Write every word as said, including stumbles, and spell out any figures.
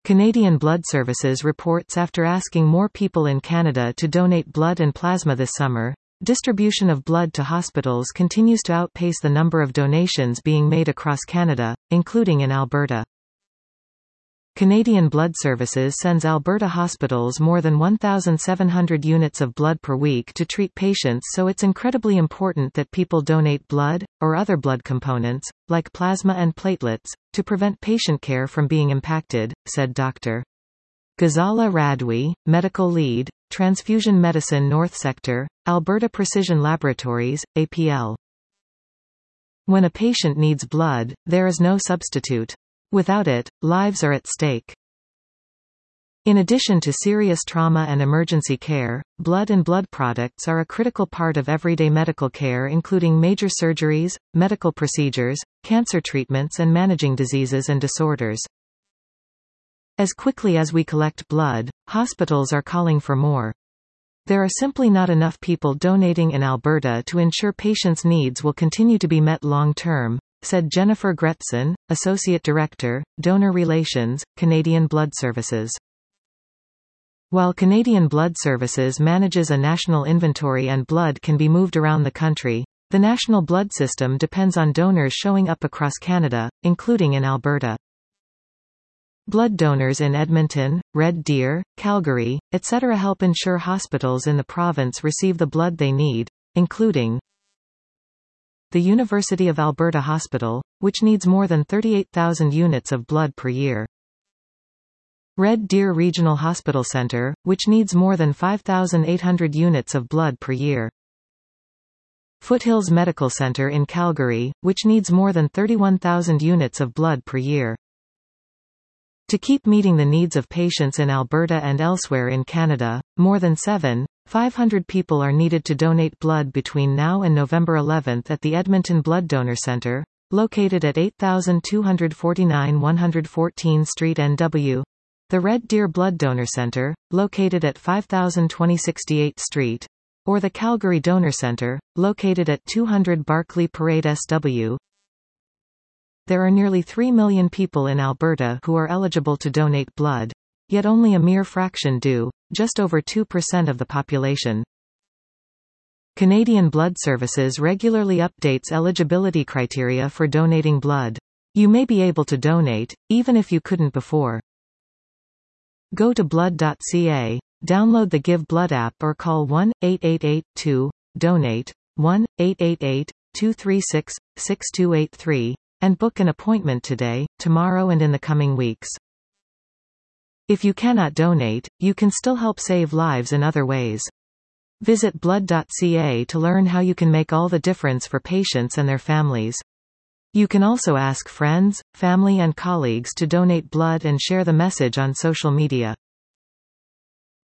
Canadian Blood Services reports after asking more people in Canada to donate blood and plasma this summer, distribution of blood to hospitals continues to outpace the number of donations being made across Canada, including in Alberta. Canadian Blood Services sends Alberta hospitals more than one thousand seven hundred units of blood per week to treat patients, so it's incredibly important that people donate blood, or other blood components, like plasma and platelets, to prevent patient care from being impacted, said Doctor Ghazala Radwi, Medical Lead, Transfusion Medicine North Sector, Alberta Precision Laboratories, A P L. When a patient needs blood, there is no substitute. Without it, lives are at stake. In addition to serious trauma and emergency care, blood and blood products are a critical part of everyday medical care, including major surgeries, medical procedures, cancer treatments, and managing diseases and disorders. As quickly as we collect blood, hospitals are calling for more. There are simply not enough people donating in Alberta to ensure patients' needs will continue to be met long-term, said Jennifer Gretson, Associate Director, Donor Relations, Canadian Blood Services. While Canadian Blood Services manages a national inventory and blood can be moved around the country, the national blood system depends on donors showing up across Canada, including in Alberta. Blood donors in Edmonton, Red Deer, Calgary, et cetera help ensure hospitals in the province receive the blood they need, including the University of Alberta Hospital, which needs more than thirty-eight thousand units of blood per year. Red Deer Regional Hospital Centre, which needs more than five thousand eight hundred units of blood per year. Foothills Medical Centre in Calgary, which needs more than thirty-one thousand units of blood per year. To keep meeting the needs of patients in Alberta and elsewhere in Canada, more than seven thousand five hundred people are needed to donate blood between now and November eleventh at the Edmonton Blood Donor Centre, located at eight thousand two hundred forty-nine one hundred fourteen Street N W, the Red Deer Blood Donor Centre, located at five thousand twenty sixty-eighth Street, or the Calgary Donor Centre, located at two hundred Barclay Parade S W. There are nearly three million people in Alberta who are eligible to donate blood, yet only a mere fraction do, just over two percent of the population. Canadian Blood Services regularly updates eligibility criteria for donating blood. You may be able to donate, even if you couldn't before. Go to blood dot c a, download the Give Blood app or call one eight eight eight two donate, one eight eight eight two three six six two eight three, and book an appointment today, tomorrow and in the coming weeks. If you cannot donate, you can still help save lives in other ways. Visit blood dot c a to learn how you can make all the difference for patients and their families. You can also ask friends, family and colleagues to donate blood and share the message on social media.